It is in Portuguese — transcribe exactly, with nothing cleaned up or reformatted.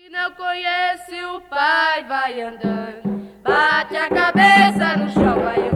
Não conhece o pai, vai andando, bate a cabeça no chão, vai